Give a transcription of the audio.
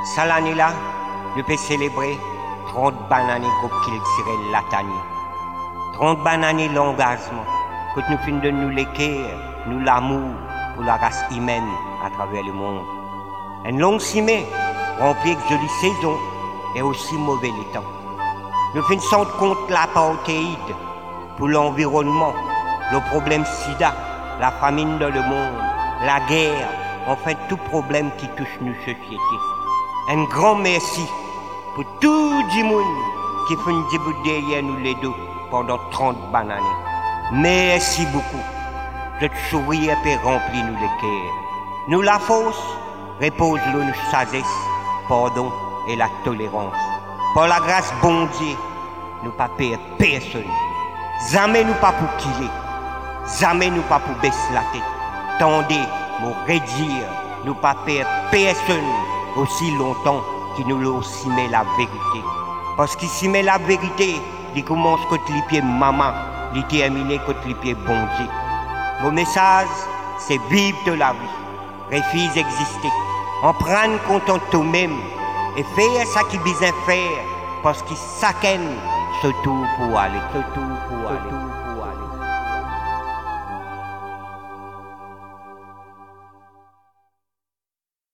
Ça l'année là, nous peut célébrer 30 bananes qu'on qu'il tirait l'atani. 30 bananes l'engagement, que nous finissons de nous l'équerre, nous l'amour pour la race humaine à travers le monde. Une longue cimée, remplie de jolies saisons et aussi mauvais les temps. Nous finissons contre l'apartheid pour l'environnement, le problème sida, la famine dans le monde, la guerre, enfin tout problème qui touche nos sociétés. Un grand merci pour tout le monde qui fait une debout derrière nous les deux pendant 30 bananes. Merci beaucoup. Votre sourire peut remplir nous les cœurs. Nous la force repose-le nous sagesse, pardon et la tolérance. Par la grâce bon Dieu, nous pas perdre personne. Jamais nous pas pour killer. Jamais nous pas pour baisser la tête. Tendez, nous redire, nous pas perdre personne aussi longtemps qu'il nous aussi met la vérité. Parce qu'il s'y met la vérité, il commence contre les pieds maman, il termine contre les pieds bon Dieu. Mon message, c'est vivre de la vie, refuse d'exister, en prendre compte de toi-même et faire ce qu'il besoin faire, parce qu'il s'accène surtout pour aller.